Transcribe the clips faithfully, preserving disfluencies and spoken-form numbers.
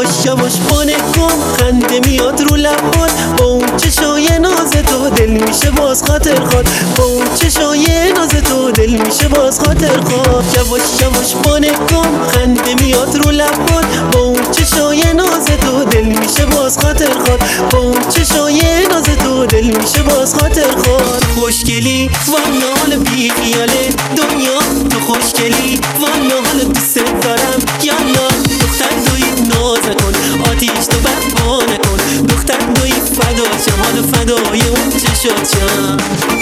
یواش یواش بانه کن، خنده میاد رو لبات، با اون چشای ناز تو دل میشه باز خاطر خواد، با اون چشای ناز تو دل میشه باز خاطر خواد. یواش یواش بانه کن، خنده میاد رو لبات، با اون چشای ناز تو دل میشه باز خاطر خواد، با اون چشای ناز تو دل میشه باز خاطر خواد. خوشگلی والا حال بی خیاله دنیا، تو خوشگلی والا حال دوست دارم. یالا دختر دوی ناز کن، آتیش تو برپا نکن، دختر دوی فدا شم، حالا فدای اون چشات شم.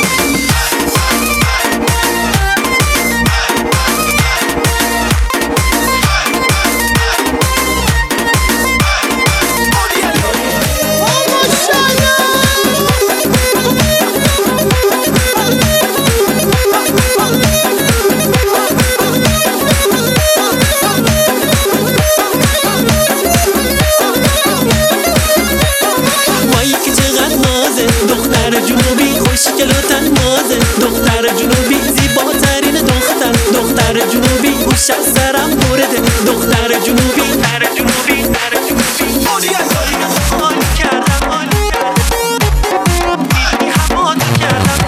دختر جنوبی خوشگل و تنازه، دختر جنوبی زیباترین دختر، دختر جنوبی گوش از سرم برده، دختر جنوبی در جنوبی در جنوبی حال کردم، حال کردم دیدی هوا تو کردم.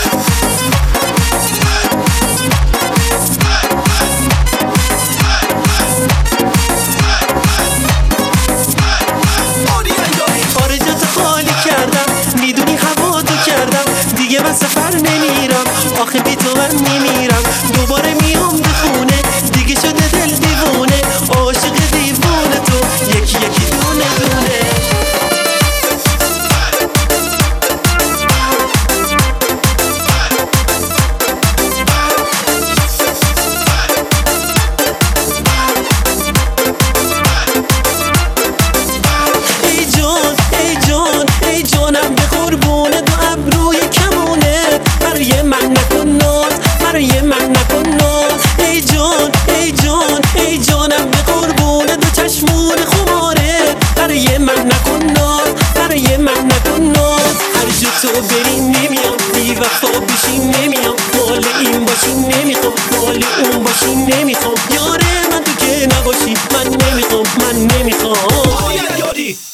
آرزوت خالی کردم، میدونی هوا تو کردم، دیگه من سفر نمیرم، آخه بی تو من میمیرم. دوباره میام به خونه، دیگه شده دل دیوونه، عاشق دیوونه تو یکی یکی دونه دونه. ای جان ای جان ای جانم به قربونه دو ابروی کمونه، برای من نکن ناز، برای من نکن ناز. ای جان ای جان ای جانم به قربونه دو چشمون خماره، برای من نکن ناز، برای من نکن ناز. هر جا تو بری نمیام، بی وفا بشی نمیام، مال این باشی نمیخوام، مال اون باشی نمیخوام. یاره من تو که نباشی من نمیخوام، من نمیخوام.